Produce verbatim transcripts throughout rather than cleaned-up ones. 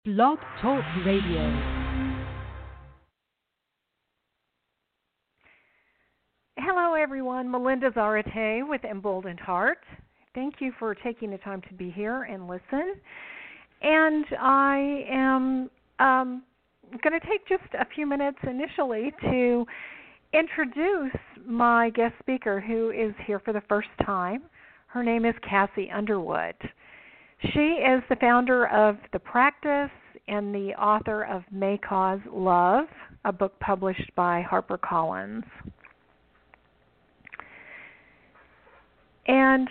Blog Talk Radio. Hello, everyone. Melinda Zarate with Emboldened Heart. Thank you for taking the time to be here and listen. And I am um, going to take just a few minutes initially to introduce my guest speaker who is here for the first time. Her name is Cassie Underwood. She is the founder of The Practice and the author of May Cause Love, a book published by HarperCollins. And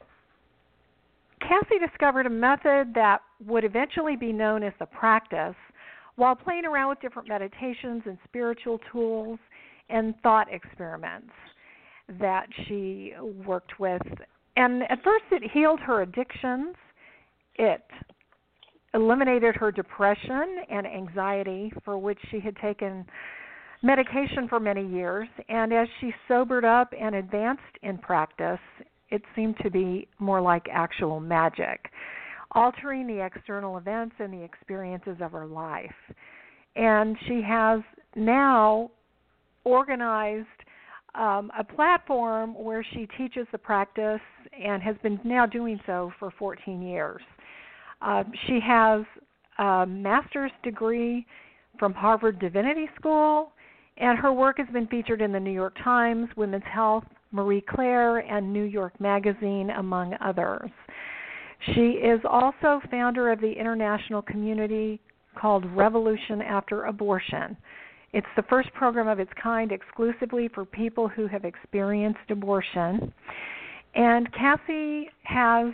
Cassie discovered a method that would eventually be known as The Practice while playing around with different meditations and spiritual tools and thought experiments that she worked with. And at first it healed her addictions. It eliminated her depression and anxiety, for which she had taken medication for many years. And as she sobered up and advanced in practice, it seemed to be more like actual magic, altering the external events and the experiences of her life. And she has now organized um, a platform where she teaches the practice and has been now doing so for fourteen years. Uh, she has a master's degree from Harvard Divinity School, and her work has been featured in the New York Times, Women's Health, Marie Claire, and New York Magazine, among others. She is also founder of the international community called Revolution After Abortion. It's the first program of its kind exclusively for people who have experienced abortion. And Cassie has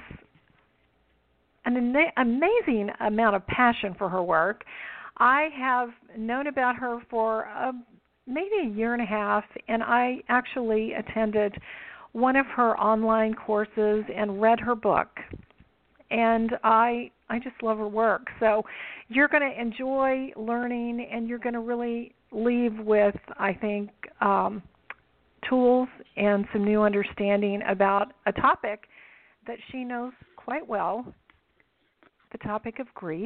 an ama- amazing amount of passion for her work. I have known about her for uh, maybe a year and a half, and I actually attended one of her online courses and read her book. And I I just love her work. So you're going to enjoy learning, and you're going to really leave with, I think, um, tools and some new understanding about a topic that she knows quite well, the topic of grief.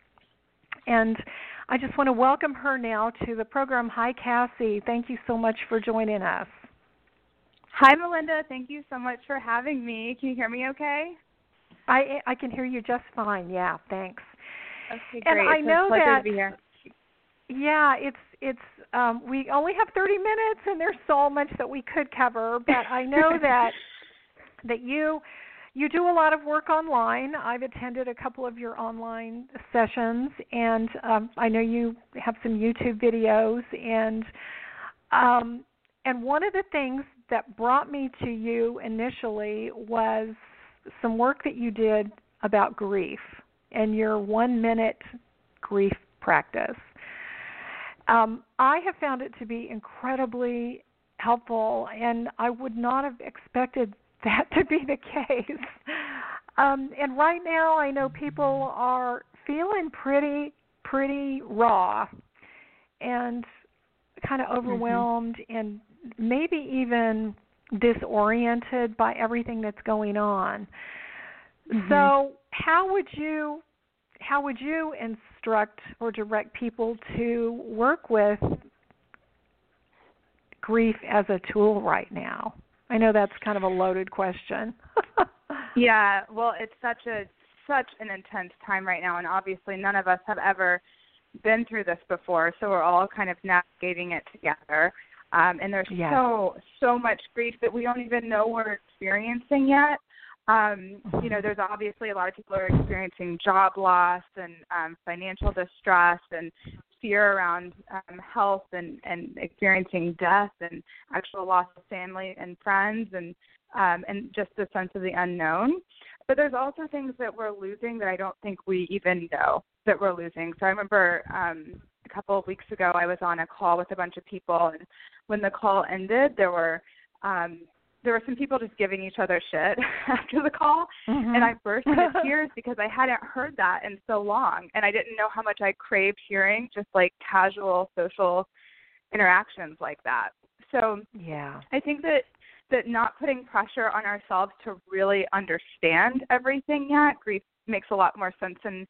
And I just want to welcome her now to the program. Hi, Cassie. Thank you so much for joining us. Hi, Melinda. Thank you so much for having me. Can you hear me okay? I I can hear you just fine. Yeah, thanks. Okay, great. And I it's know a pleasure that, to be here. Yeah, it's it's um, we only have thirty minutes, and there's so much that we could cover. But I know that that you you do a lot of work online. I've attended a couple of your online sessions, and um, I know you have some YouTube videos. And um, and one of the things that brought me to you initially was some work that you did about grief and your one-minute grief practice. Um, I have found it to be incredibly helpful, and I would not have expected that to be the case. Um, and right now, I know people are feeling pretty, pretty raw and kind of overwhelmed mm-hmm. and maybe even disoriented by everything that's going on. Mm-hmm. So, how would you, how would you instruct or direct people to work with grief as a tool right now? I know that's kind of a loaded question. Yeah, well, it's such a such an intense time right now, and obviously none of us have ever been through this before, so we're all kind of navigating it together. Um, and there's yes. so so much grief that we don't even know we're experiencing yet. Um, you know, there's obviously a lot of people who are experiencing job loss and um, financial distress and fear around um, health and, and experiencing death and actual loss of family and friends and um, and just a sense of the unknown. But there's also things that we're losing that I don't think we even know that we're losing. So I remember um, a couple of weeks ago I was on a call with a bunch of people, and when the call ended, there were um, there were some people just giving each other shit after the call, mm-hmm. and I burst into tears because I hadn't heard that in so long, and I didn't know how much I craved hearing just like casual social interactions like that. So yeah, I think that that not putting pressure on ourselves to really understand everything yet. Grief makes a lot more sense in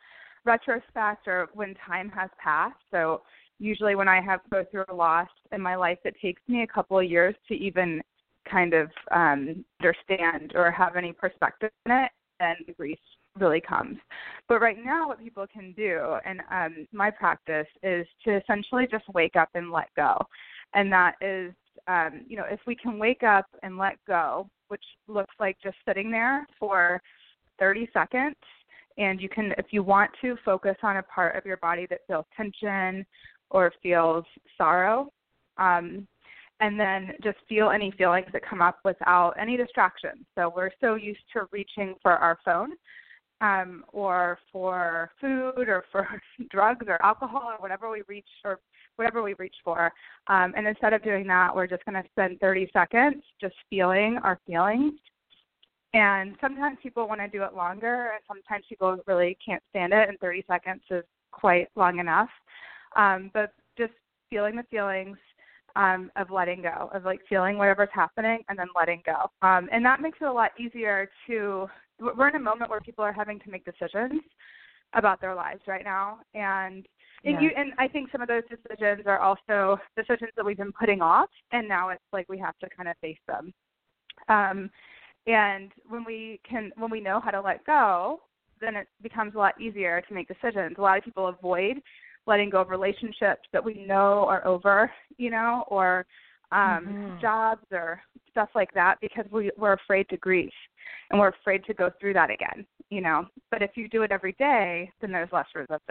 retrospect or when time has passed. So usually when I have go through a loss in my life, it takes me a couple of years to even kind of um, understand or have any perspective in it, and the grief really comes. But right now what people can do, and um, my practice, is to essentially just wake up and let go. And that is, um, you know, if we can wake up and let go, which looks like just sitting there for thirty seconds, and you can, if you want to, focus on a part of your body that feels tension or feels sorrow, um, and then just feel any feelings that come up without any distractions. So we're so used to reaching for our phone um, or for food or for drugs or alcohol or whatever we reach or whatever we reach for. Um, and instead of doing that, we're just going to spend thirty seconds just feeling our feelings. And sometimes people want to do it longer, and sometimes people really can't stand it, and thirty seconds is quite long enough. Um, but just feeling the feelings um, of letting go, of like feeling whatever's happening and then letting go. Um, and that makes it a lot easier to, we're in a moment where people are having to make decisions about their lives right now. And and, Yeah. you, and I think some of those decisions are also decisions that we've been putting off, and now it's like we have to kind of face them. Um, and when we can, when we know how to let go, then it becomes a lot easier to make decisions. A lot of people avoid letting go of relationships that we know are over, you know, or um, Mm-hmm. jobs or stuff like that, because we, we're afraid to grieve and we're afraid to go through that again, you know. But if you do it every day, then there's less resistance.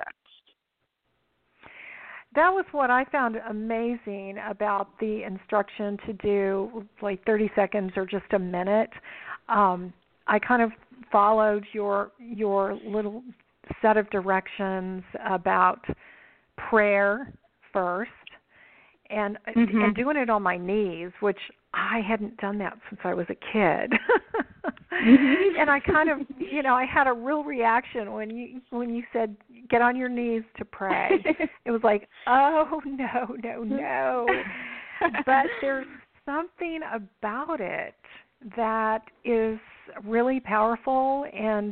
That was what I found amazing about the instruction to do like thirty seconds or just a minute. Um, I kind of followed your your little set of directions about prayer first, and Mm-hmm. and doing it on my knees, which I hadn't done that since I was a kid. Mm-hmm. And I kind of, you know, I had a real reaction when you when you said get on your knees to pray. It was like, oh no, no, no. But there's something about it that is really powerful, and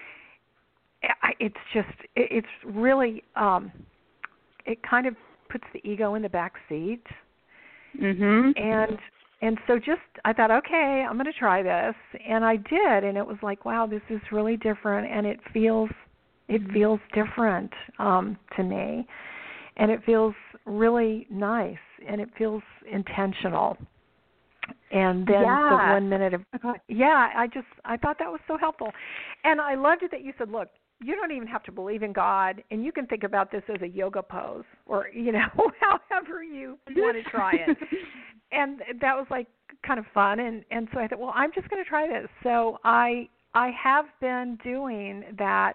it's just it's really um, it kind of puts the ego in the back seat. Mm-hmm. And and so just I thought, okay, I'm going to try this, and I did, and it was like, wow, this is really different, and it feels it feels different um, to me, and it feels really nice, and it feels intentional. And then Yeah. the one minute of yeah, I just I thought that was so helpful, and I loved it that you said, look, you don't even have to believe in God, and you can think about this as a yoga pose, or, you know, however you want to try it. And that was like kind of fun, and, and so I thought, well, I'm just going to try this. So I I have been doing that,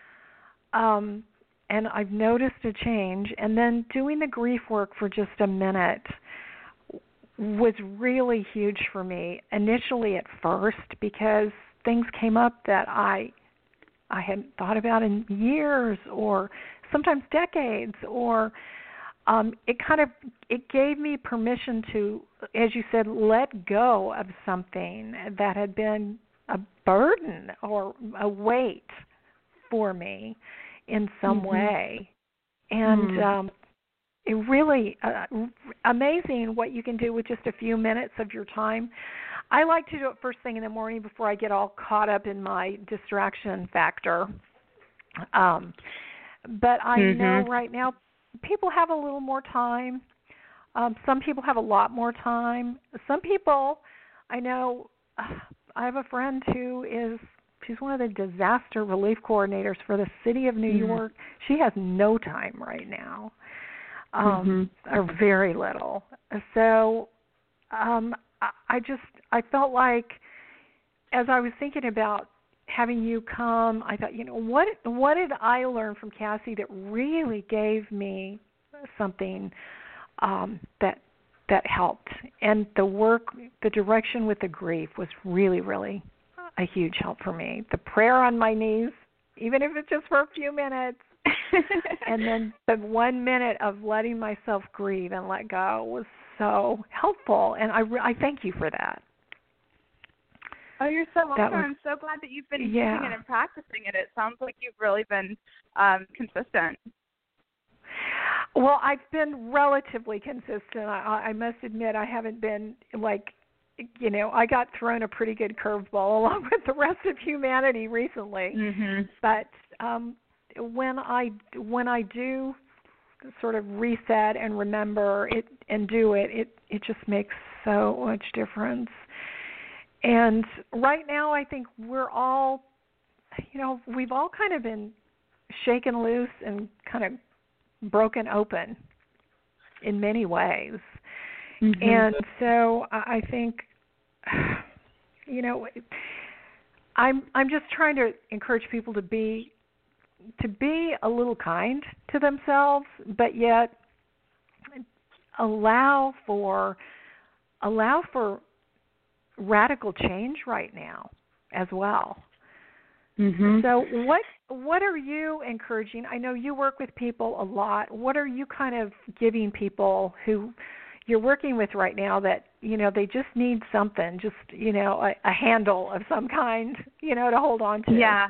um, and I've noticed a change. And then doing the grief work for just a minute was really huge for me initially at first, because things came up that I I hadn't thought about in years, or sometimes decades, or um, it kind of it gave me permission to, as you said, let go of something that had been a burden or a weight for me in some Mm-hmm. way. And mm. um, it really uh, amazing what you can do with just a few minutes of your time. I like to do it first thing in the morning before I get all caught up in my distraction factor. Um, but I Mm-hmm. know right now people have a little more time. Um, some people have a lot more time. Some people, I know, uh, I have a friend who is, she's one of the disaster relief coordinators for the city of New Mm-hmm. York. She has no time right now, um, Mm-hmm. or very little. So um, I, I just, I felt like as I was thinking about having you come, I thought, you know, what what did I learn from Cassie that really gave me something um, that that helped? And the work, the direction with the grief was really, really a huge help for me. The prayer on my knees, even if it's just for a few minutes, and then the one minute of letting myself grieve and let go was so helpful. And I, I thank you for that. Oh, you're so welcome. Was, I'm so glad that you've been yeah. using it and practicing it. It sounds like you've really been um, consistent. Well, I've been relatively consistent. I, I must admit I haven't been like, you know, I got thrown a pretty good curveball along with the rest of humanity recently. Mm-hmm. But um, when I when I do sort of reset and remember it and do it, it it just makes so much difference. And right now, I think we're all, you know, we've all kind of been shaken loose and kind of broken open in many ways. Mm-hmm. And so I think, you know, I'm I'm just trying to encourage people to be to be a little kind to themselves, but yet allow for allow for radical change right now as well. Mm-hmm. So what what are you encouraging? I know you work with people a lot. What are you kind of giving people who you're working with right now that, you know, they just need something, just, you know, a, a handle of some kind, you know, to hold on to? Yeah.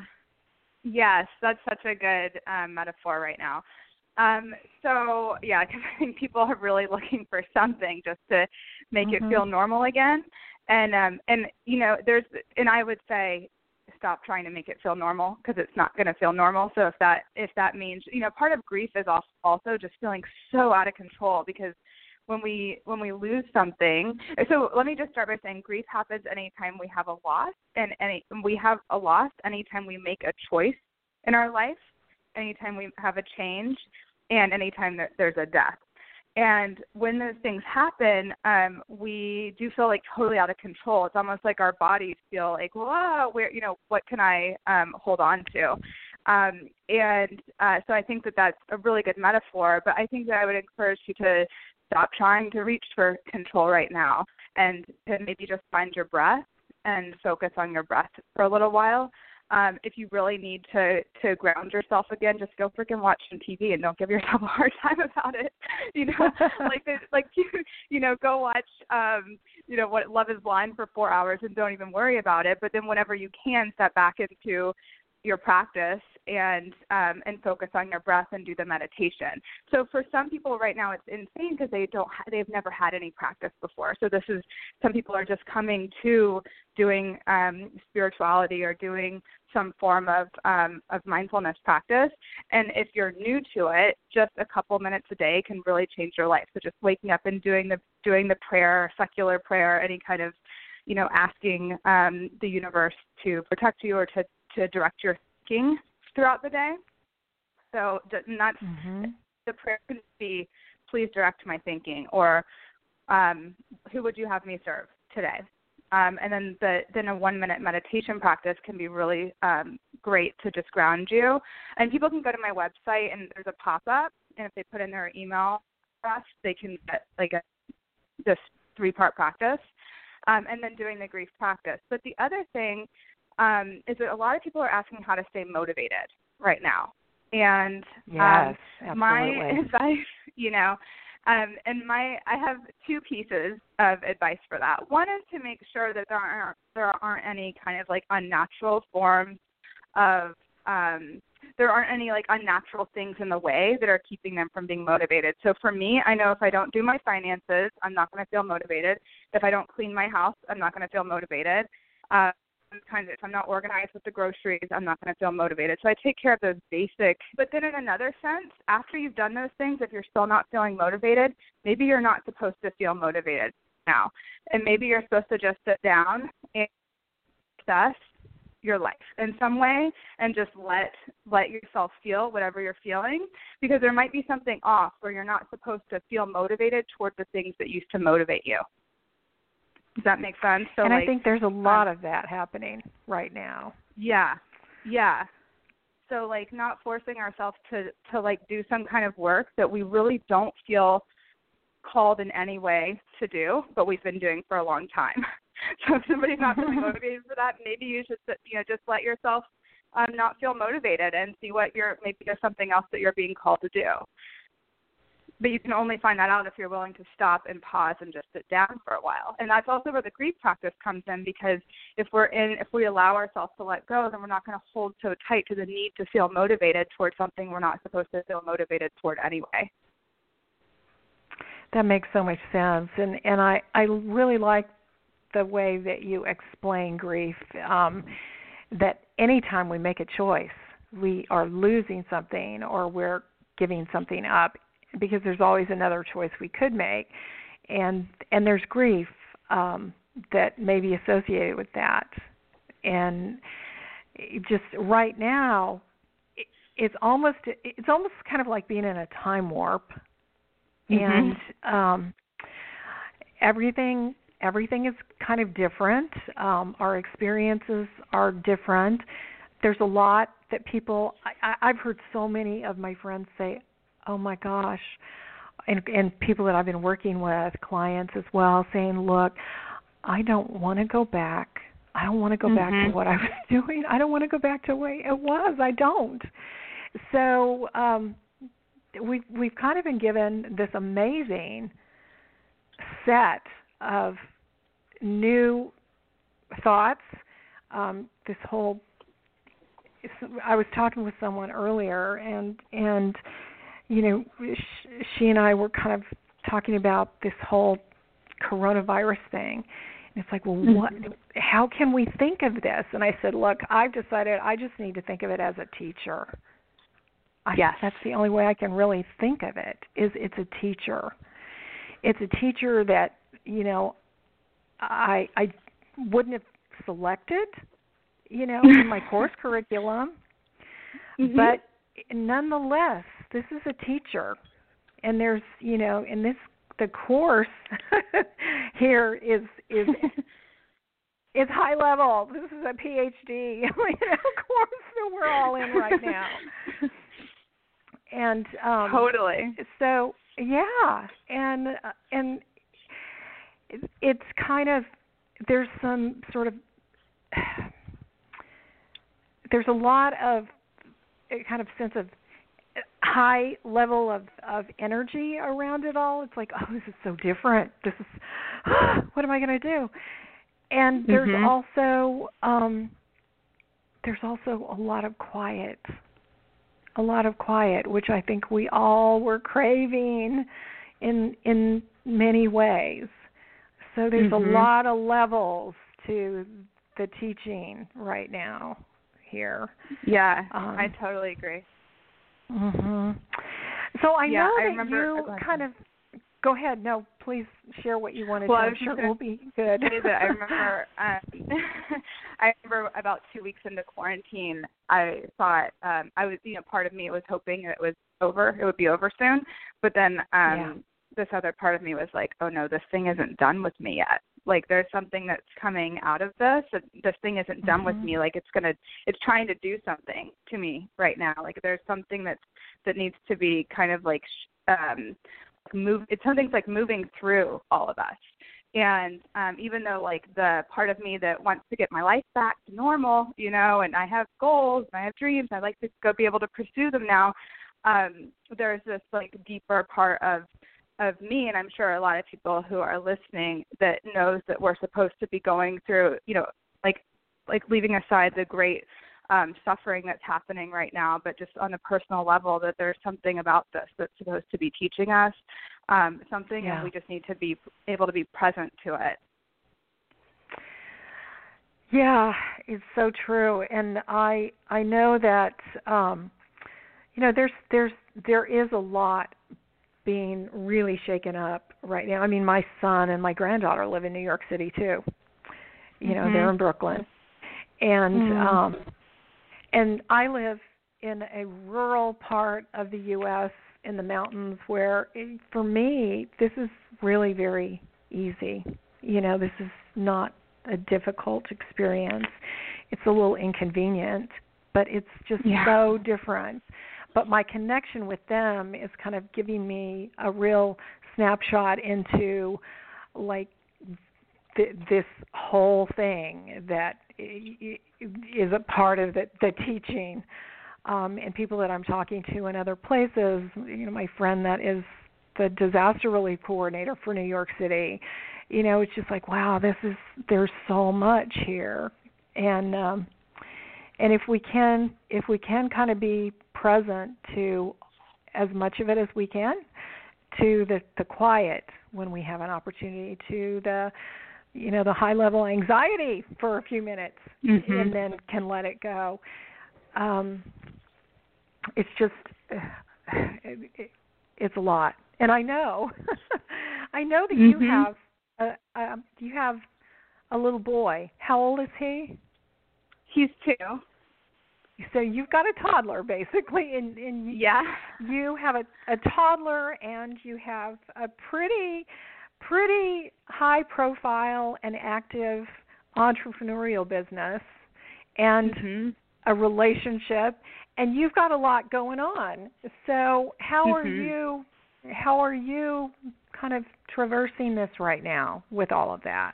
Yes, that's such a good um, metaphor right now. Um, so, yeah, because I think people are really looking for something just to make mm-hmm. it feel normal again. And, um, and you know, there's, and I would say stop trying to make it feel normal because it's not going to feel normal. So if that, if that means, you know, part of grief is also just feeling so out of control because when we, when we lose something, so let me just start by saying grief happens anytime we have a loss and any, we have a loss anytime we make a choice in our life, anytime we have a change, and anytime that there's a death. And when those things happen, um, we do feel like totally out of control. It's almost like our bodies feel like, whoa, where, you know, what can I um, hold on to? Um, and uh, so I think that that's a really good metaphor. But I think that I would encourage you to stop trying to reach for control right now and to maybe just find your breath and focus on your breath for a little while. Um, if you really need to, to ground yourself again, just go freaking watch some T V and don't give yourself a hard time about it. You know, like like you you know, go watch um, you know, what Love Is Blind for four hours and don't even worry about it. But then whenever you can, step back into your practice and um, and focus on your breath and do the meditation. So for some people right now it's insane because they don't ha- they've never had any practice before. So this is some people are just coming to doing um, spirituality or doing some form of um, of mindfulness practice. And if you're new to it, just a couple minutes a day can really change your life. So just waking up and doing the doing the prayer, secular prayer, any kind of, you know, asking um, the universe to protect you or to to direct your thinking throughout the day. So not mm-hmm. the prayer could be, please direct my thinking, or um, who would you have me serve today? Um, and then the then a one-minute meditation practice can be really um, great to just ground you. And people can go to my website, and there's a pop-up, and if they put in their email address, they can get like a, this three-part practice, um, and then doing the grief practice. But the other thing Um, is that a lot of people are asking how to stay motivated right now. And yes, um, my advice, you know, um, and my I have two pieces of advice for that. One is to make sure that there aren't there aren't any kind of like unnatural forms of um, there aren't any like unnatural things in the way that are keeping them from being motivated. So for me, I know if I don't do my finances, I'm not going to feel motivated. If I don't clean my house, I'm not going to feel motivated. Uh, kind of if I'm not organized with the groceries, I'm not going to feel motivated. So I take care of those basic. But then in another sense, after you've done those things, if you're still not feeling motivated, maybe you're not supposed to feel motivated now. And maybe you're supposed to just sit down and assess your life in some way and just let let yourself feel whatever you're feeling, because there might be something off where you're not supposed to feel motivated toward the things that used to motivate you. Does that make sense? So and like, I think there's a lot um, of that happening right now. Yeah, yeah. So like not forcing ourselves to, to like do some kind of work that we really don't feel called in any way to do, but we've been doing for a long time. So if somebody's not feeling motivated for that, maybe you should, you know, just let yourself um, not feel motivated and see what you're, maybe there's something else that you're being called to do. but you can only find that out if you're willing to stop and pause and just sit down for a while. And that's also where the grief practice comes in, because if we're in, if we allow ourselves to let go, then we're not going to hold so tight to the need to feel motivated towards something we're not supposed to feel motivated toward anyway. That makes so much sense. And, and I, I really like the way that you explain grief, um, that anytime we make a choice, we are losing something or we're giving something up, because there's always another choice we could make, and and there's grief um, that may be associated with that. And just right now, it, it's almost it's almost kind of like being in a time warp, mm-hmm. and um, everything everything is kind of different. Um, our experiences are different. There's a lot that people, I, I've heard so many of my friends say, oh my gosh, and, and people that I've been working with, clients as well, saying, look, I don't want to go back. I don't want to go mm-hmm. back to what I was doing. I don't want to go back to the way it was. I don't. So um, we've, we've kind of been given this amazing set of new thoughts, um, this whole I was talking with someone earlier, and and you know, she and I were kind of talking about this whole coronavirus thing. And it's like, well, what? How can we think of this? And I said, look, I've decided I just need to think of it as a teacher. I, yes, that's the only way I can really think of it. Is it's a teacher. It's a teacher that, you know, I I wouldn't have selected, you know, in my course curriculum. Mm-hmm. But nonetheless, this is a teacher. And there's, you know, in this, the course here is, is, is high level. This is a P H D, you know, course that we're all in right now. And um, totally. So, yeah. And, uh, and it, it's kind of, there's some sort of, there's a lot of a kind of sense of high level of, of energy around it all. It's like, oh, this is so different. This is, what am I going to do? And there's mm-hmm. also um, there's also a lot of quiet, a lot of quiet, which I think we all were craving in in many ways. So there's mm-hmm. a lot of levels to the teaching right now here. Yeah, um, I totally agree. Mm-hmm. So I yeah, know I that remember, you kind of, go ahead, no, please share what you wanted well, to. I I'm sure it will be good. That I remember, um, I remember about two weeks into quarantine, I thought, um, I was, you know, part of me was hoping it was over, it would be over soon, but then um, yeah. this other part of me was like, oh no, this thing isn't done with me yet. Like there's something that's coming out of this. This thing isn't done mm-hmm. with me. Like it's gonna, it's trying to do something to me right now. Like there's something that's that needs to be kind of like um, move. It's something's like moving through all of us. And um, even though like the part of me that wants to get my life back to normal, you know, and I have goals, and I have dreams, I'd like to go be able to pursue them now. Um, there's this like deeper part of of me, and I'm sure a lot of people who are listening that knows that we're supposed to be going through, you know, like like leaving aside the great um, suffering that's happening right now, but just on a personal level, that there's something about this that's supposed to be teaching us um, something, yeah. and we just need to be able to be present to it. Yeah, it's so true, and I I know that um, you know there's there's there is a lot being really shaken up right now. I mean, my son and my granddaughter live in New York City too. You know, mm-hmm. they're in Brooklyn, and mm-hmm. um, and I live in a rural part of the U S in the mountains, where it, for me this is really very easy. You know, this is not a difficult experience. It's a little inconvenient, but it's just yeah. so different. But my connection with them is kind of giving me a real snapshot into, like, th- this whole thing that is a part of the, the teaching. Um, and people that I'm talking to in other places, you know, my friend that is the disaster relief coordinator for New York City. You know, it's just like, wow, this is there's so much here, and um, and if we can if we can kind of be present to as much of it as we can, to the the quiet when we have an opportunity, to the you know the high level anxiety for a few minutes, mm-hmm. and then can let it go. Um, it's just it, it, it's a lot, and I know I know that mm-hmm. you have a, um, you have a little boy. How old is he? He's two. So you've got a toddler, basically, and, and you, yeah, you have a, a toddler, and you have a pretty, pretty high-profile and active entrepreneurial business, and mm-hmm. a relationship, and you've got a lot going on. So how mm-hmm. are you? How are you kind of traversing this right now with all of that?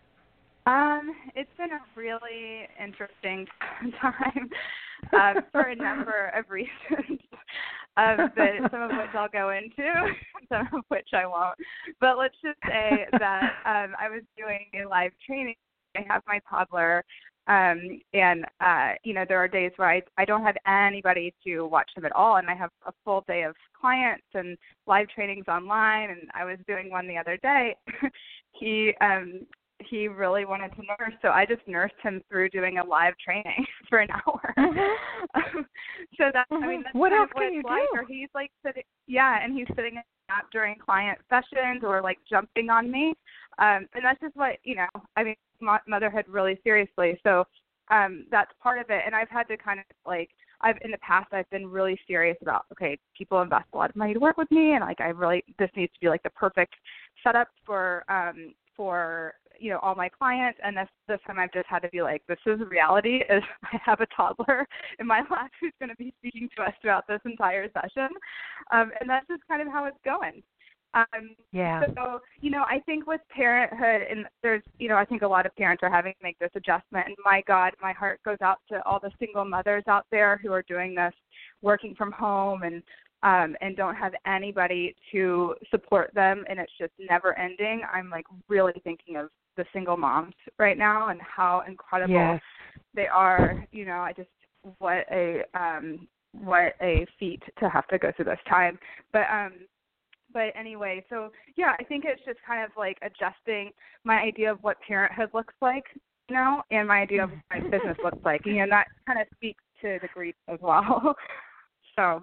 Um, it's been a really interesting time um, for a number of reasons, um, but some of which I'll go into, some of which I won't. But let's just say that um, I was doing a live training. I have my toddler, um, and, uh, you know, there are days where I, I don't have anybody to watch them at all, and I have a full day of clients and live trainings online, and I was doing one the other day. he um, he really wanted to nurse, so I just nursed him through doing a live training for an hour. Mm-hmm. so that's, mm-hmm. I mean, that's what kind else of what can you it's like, do? or he's like sitting, yeah, and he's sitting in the app during client sessions or like jumping on me, um, and that's just what, you know, I mean, motherhood really seriously, so um, that's part of it, and I've had to kind of like, I've in the past I've been really serious about, okay, people invest a lot of money to work with me, and like I really, this needs to be like the perfect setup for, um, for, you know, all my clients, and this this time I've just had to be like, this is reality, is I have a toddler in my lap who's going to be speaking to us throughout this entire session, um, and that's just kind of how it's going. Um, yeah. So, you know, I think with parenthood, and there's, you know, I think a lot of parents are having to make this adjustment, and my God, my heart goes out to all the single mothers out there who are doing this, working from home, and Um, and don't have anybody to support them, and it's just never ending. I'm like really thinking of the single moms right now and how incredible yes. they are. You know, I just what a um, what a feat to have to go through this time. But um, but anyway, so yeah, I think it's just kind of like adjusting my idea of what parenthood looks like, you know, and my idea of what my business looks like. You know, that kind of speaks to the grief as well. so.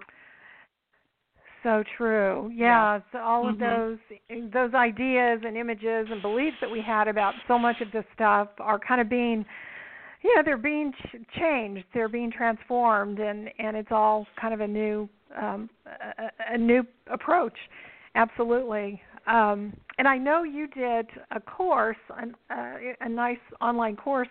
So true. Yeah, yeah. so all of mm-hmm. those those ideas and images and beliefs that we had about so much of this stuff are kind of being, you know, they're being ch- changed, they're being transformed, and, and it's all kind of a new um, a, a new approach. Absolutely. Um, and I know you did a course, an, uh, a nice online course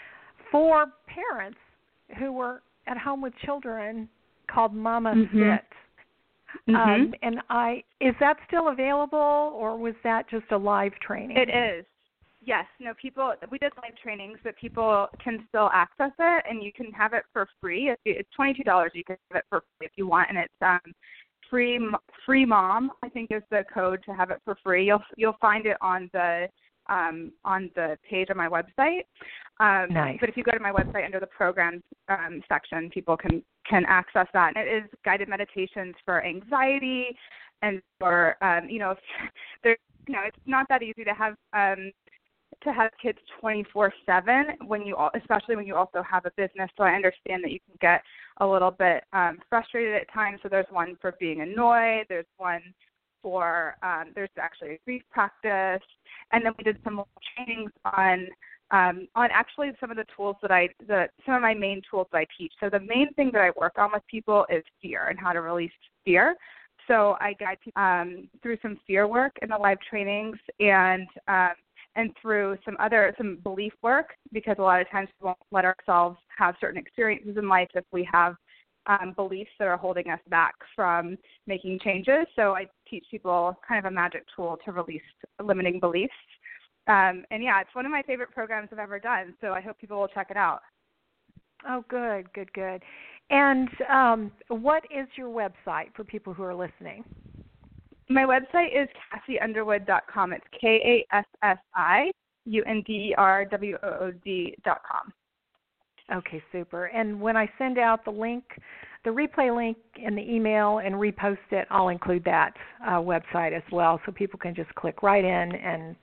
for parents who were at home with children called Mama mm-hmm. Sit. Mm-hmm. Um, and I is that still available, or was that just a live training? It is. Yes. No, people, we did live trainings, but people can still access it, and you can have it for free. It's twenty-two dollars. You can have it for free if you want, and it's um, free free mom, I think, is the code to have it for free. You'll you'll find it on the um, on the page on my website. Um, nice. But if you go to my website under the programs um, section, people can, can access that. And it is guided meditations for anxiety and for, um, you know, there, you know, it's not that easy to have um, to have kids twenty-four seven when you, especially when you also have a business. So I understand that you can get a little bit um, frustrated at times. So there's one for being annoyed. There's one for, um, there's actually a grief practice. And then we did some trainings on um, on actually some of the tools that I, the, some of my main tools that I teach. So the main thing that I work on with people is fear and how to release fear. So I guide people um, through some fear work in the live trainings, and um, and through some other, some belief work, because a lot of times we won't let ourselves have certain experiences in life if we have um, beliefs that are holding us back from making changes. So I teach people kind of a magic tool to release limiting beliefs. Um, and yeah, it's one of my favorite programs I've ever done, so I hope people will check it out. Oh, good, good, good. And um, what is your website for people who are listening? My website is cassie underwood dot com. It's K A S S I U N D E R W O O D dot com. Okay, super. And when I send out the link, the replay link in the email and repost it, I'll include that uh, website as well, so people can just click right in and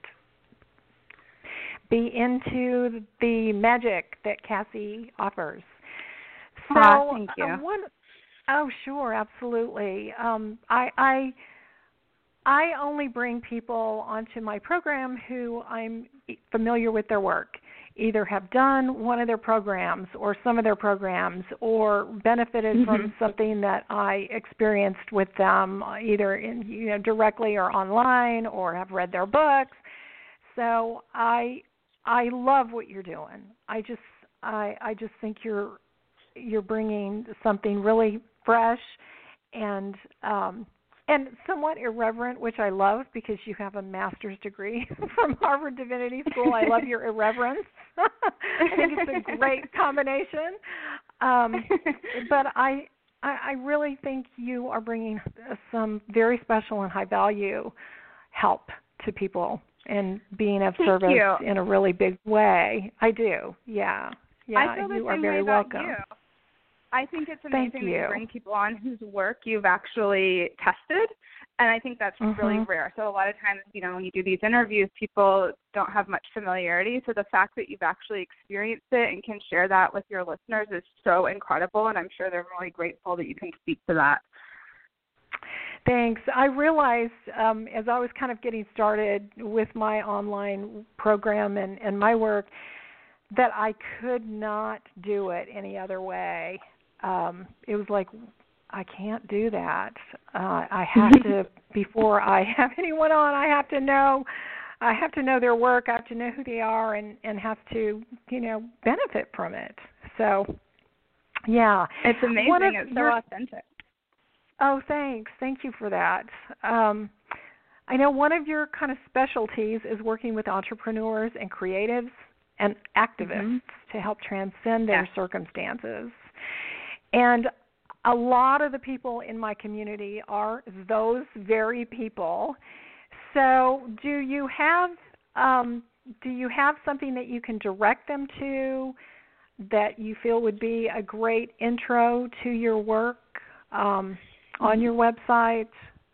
be into the magic that Cassie offers. So, ah, thank you. Uh, one, oh, sure, absolutely. Um, I, I I only bring people onto my program who I'm familiar with their work, either have done one of their programs or some of their programs or benefited mm-hmm. from something that I experienced with them, either in, you know, directly or online, or have read their books. So I I love what you're doing. I just I I just think you're you're bringing something really fresh and um, and somewhat irreverent, which I love because you have a master's degree from Harvard Divinity School. I love your irreverence. I think it's a great combination. Um, but I, I I really think you are bringing some very special and high value help to people and being of Thank service you. in a really big way. I do. Yeah. Yeah. I feel the you same are very way about welcome. You. I think it's amazing Thank you. that you bring people on whose work you've actually tested, and I think that's mm-hmm. really rare. So a lot of times, you know, when you do these interviews, people don't have much familiarity. So the fact that you've actually experienced it and can share that with your listeners is so incredible, and I'm sure they're really grateful that you can speak to that. Thanks. I realized um, as I was kind of getting started with my online program and, and my work that I could not do it any other way. Um, it was like, I can't do that. Uh, I have to, before I have anyone on, I have to know, I have to know their work. I have to know who they are, and, and have to, you know, benefit from it. So, yeah, it's amazing. It's so your, authentic. Oh, thanks. Thank you for that. Um, I know one of your kind of specialties is working with entrepreneurs and creatives and activists mm-hmm. to help transcend their yeah. circumstances. And a lot of the people in my community are those very people. So do you have um, do you have something that you can direct them to that you feel would be a great intro to your work um, on your website?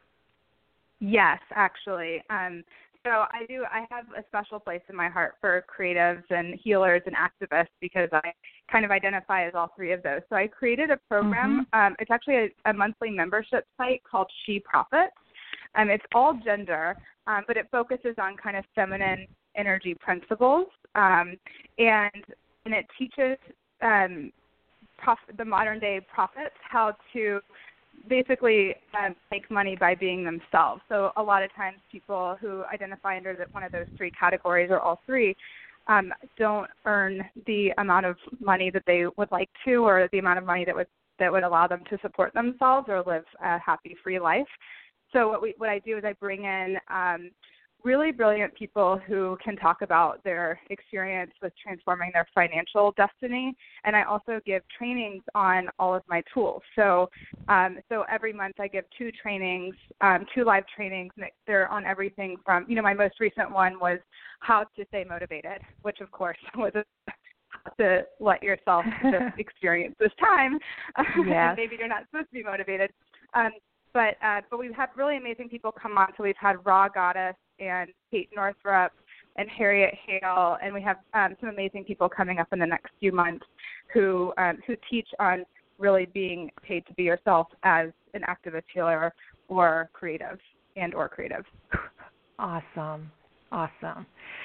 Yes, actually. Um, so I do. I have a special place in my heart for creatives and healers and activists because I kind of identify as all three of those. So I created a program. Mm-hmm. Um, it's actually a, a monthly membership site called She Profits. Um, it's all gender, um, but it focuses on kind of feminine energy principles, um, and and it teaches um, prof- the modern day prophets how to basically um, make money by being themselves. So a lot of times people who identify under the, one of those three categories or all three um, don't earn the amount of money that they would like to, or the amount of money that would that would allow them to support themselves or live a happy, free life. So what we what I do is I bring in um, really brilliant people who can talk about their experience with transforming their financial destiny, and I also give trainings on all of my tools. So, um, so every month I give two trainings, um, two live trainings. And they're on everything from, you know, my most recent one was how to stay motivated, which of course was a how to let yourself just experience this time. Yes. Maybe you're not supposed to be motivated. Um, But uh, but we've had really amazing people come on. So we've had Raw Goddess and Kate Northrup and Harriet Hale, and we have um, some amazing people coming up in the next few months who um, who teach on really being paid to be yourself as an activist, healer, or creative, and or creative. Awesome, awesome.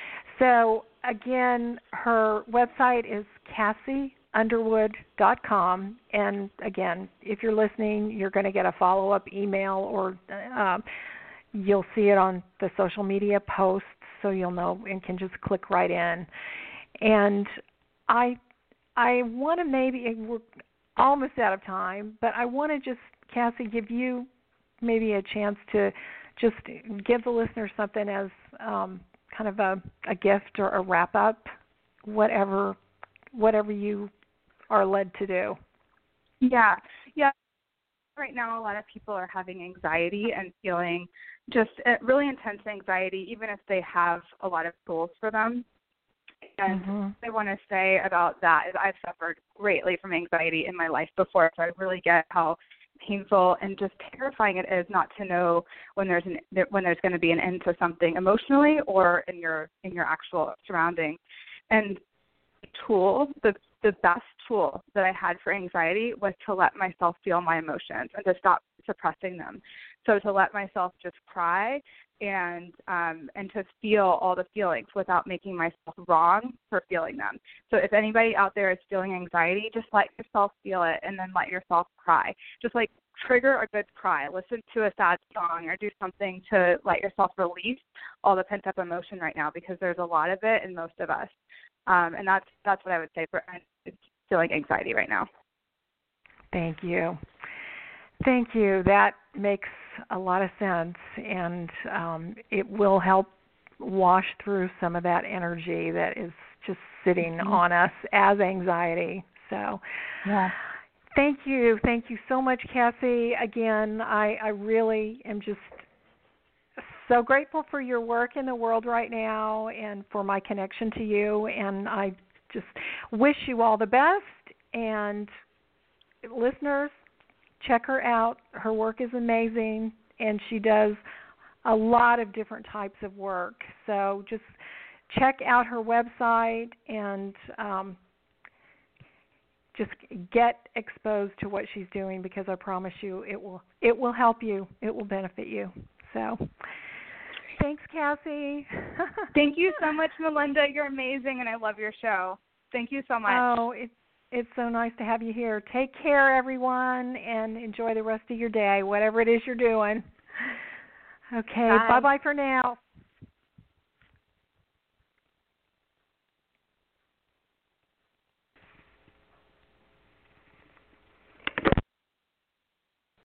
So again, her website is Cassie underwood dot com, and again, if you're listening, you're going to get a follow-up email, or uh, you'll see it on the social media posts, so you'll know and can just click right in. And I I want to maybe, we're almost out of time, but I want to just, Cassie, give you maybe a chance to just give the listener something as um, kind of a, a gift or a wrap-up, whatever whatever you are led to do. Yeah, yeah. Right now, a lot of people are having anxiety and feeling just uh, really intense anxiety, even if they have a lot of tools for them. And mm-hmm. what I want to say about that is I've suffered greatly from anxiety in my life before, so I really get how painful and just terrifying it is not to know when there's an when there's going to be an end to something emotionally or in your in your actual surroundings. And the tool, the the best tool that I had for anxiety was to let myself feel my emotions and to stop suppressing them. So to let myself just cry and um, and to feel all the feelings without making myself wrong for feeling them. So if anybody out there is feeling anxiety, just let yourself feel it and then let yourself cry. Just like trigger a good cry. Listen to a sad song or do something to let yourself release all the pent-up emotion right now, because there's a lot of it in most of us. Um, and that's that's what I would say for feeling anxiety right now. Thank you. Thank you. That makes a lot of sense, and um, it will help wash through some of that energy that is just sitting mm-hmm. on us as anxiety. So yeah. Thank you. Thank you so much, Cassie. Again, I, I really am just so grateful for your work in the world right now and for my connection to you, and I just wish you all the best. And listeners, check her out. Her work is amazing, and she does a lot of different types of work. So just check out her website and um, just get exposed to what she's doing, because I promise you it will it will help you. It will benefit you. So thanks, Cassie. Thank you so much, Melinda. You're amazing, and I love your show. Thank you so much. Oh, it's It's so nice to have you here. Take care, everyone, and enjoy the rest of your day, whatever it is you're doing. Okay, bye. bye-bye for now.